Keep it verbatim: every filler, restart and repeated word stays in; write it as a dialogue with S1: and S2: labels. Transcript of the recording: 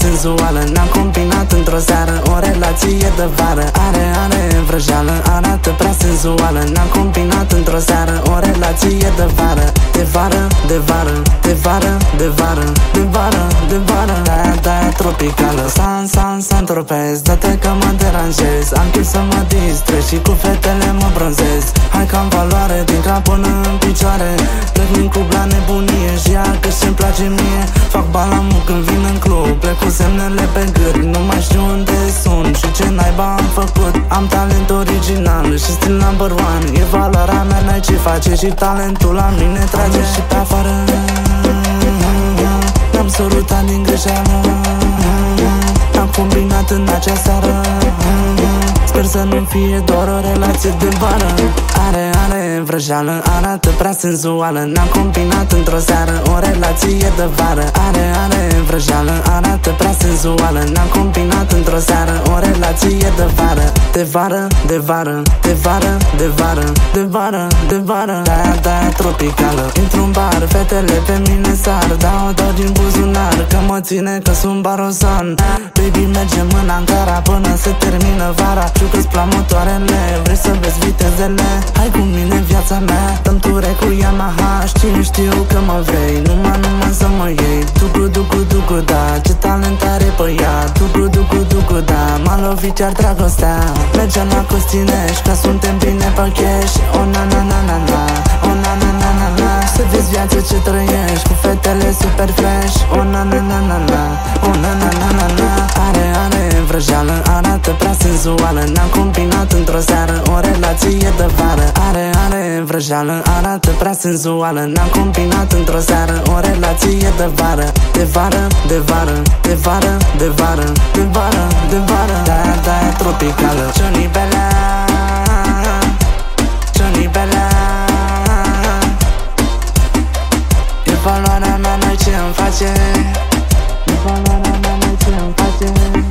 S1: senzuală, ne-am combinat într-o seară. O relație de vară, are, are vrăjeală, arată prea senzuală. Ne-am combinat într-o seară, o relație de vară. De vară, de vară, de vară, de vară, de vară, de vară. De-aia, de-aia tropicală. San, san, san tropez, dă-te că mă deranjez. Am chef să mă distrez și cu fetele mă bronzez. Hai că am valoare din cap până în picioare. Plec din club la nebunie și ea că și-mi place mie. Fac balamu când vin în club, plec cu semnele pe gât. Nu mai știu unde sunt și ce naiba am făcut. Am talent original și stil number one. E valoarea mea, n-ai ce face și talentul la mine trage și pe afară. N-am sărutat din greșeală, am combinat în acea seară. Sper să nu fie doar o relație de vară. Are, are vrăjeală, arată prea senzuală. Ne-am combinat într-o seară, o relație de vară. Are, are vrăjeală, arată prea senzuală. Ne-am combinat într-o seară, o relație de vară. De vară, de vară, de vară, de vară, de vară, de vară. De-aia, de-aia tropicală. Intr-un bar, fetele pe mine sar. Dau, dau din buzunar, că mă ține că sunt barosan. Baby, mergem în Ankara până se termină vara. Știu că-ți plac motoarele, vrei să vezi vitezele. Hai cu mine viața mea, dăm ture cu Yamaha. Știu, știu că mă vrei, numai, numai să mă iei. Ducu, ducu, ducu, da, ce talent are pe ea. Ducu, ducu, ducu, da, m-a lovit chiar dragostea. Mergem la Costinești, că suntem bine pe cash. O na na na na na, o na na na na na. Să vezi viața ce trăiești, cu fetele super fresh. O na na na na na, o na na na na na. Are, are vrăjeală, arată prea senzuală. Ne-am combinat într-o seară, o relație de vară. Are, are vrăjeală, arată prea senzuală. Ne-am combinat într-o seară, o relație de vară. De vară, de vară, de vară, de vară, de vară, de vară. De-aia, de-aia tropicală. Johnny Bella, Johnny Bella. E valoarea mea, n-ai ce îmi face. E valoarea mea, n-ai ce îmi face.